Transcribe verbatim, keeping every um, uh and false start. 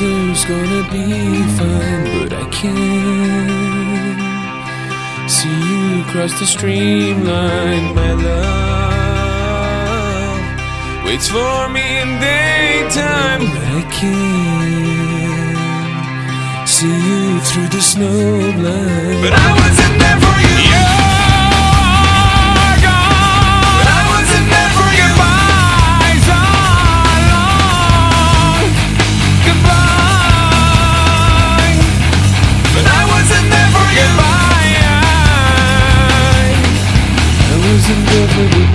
everything's gonna be fine, but I can't see you cross the streamline. My love waits for me in daytime, but I can't see you through the snow blind. But I wasn't there for you. You're gone. But I wasn't there for you. Goodbye so long. Goodbye. But I wasn't there for you. Goodbye. I wasn't there for you.